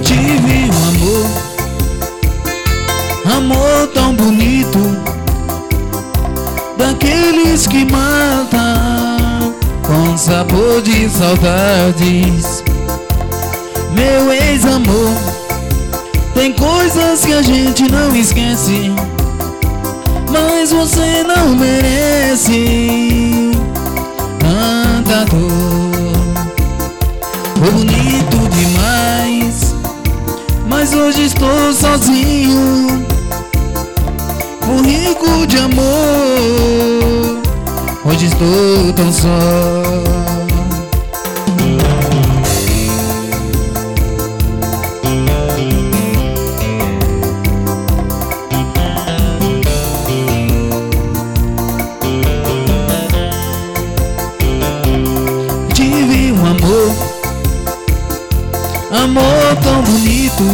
tive um amor tão bonito, daqueles que matam com sabor de saudades. Meu ex-amor, tem coisas que a gente não esquece, mas você não merece tanta dor. Foi bonito demais, mas hoje estou sozinho. Fui rico de amor, hoje estou tão só. Tive um amor tão bonito,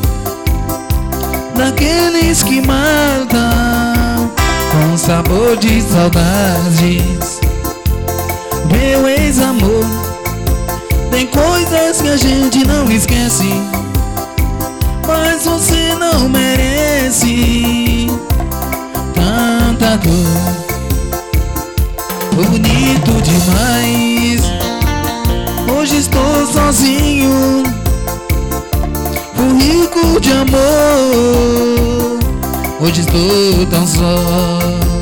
daqueles que matam com sabor de saudades. Meu ex-amor, tem coisas que a gente não esquece, mas você não merece tanta dor. Foi bonito demais, hoje estou sozinho. Fui rico de amor, hoje estou tão só.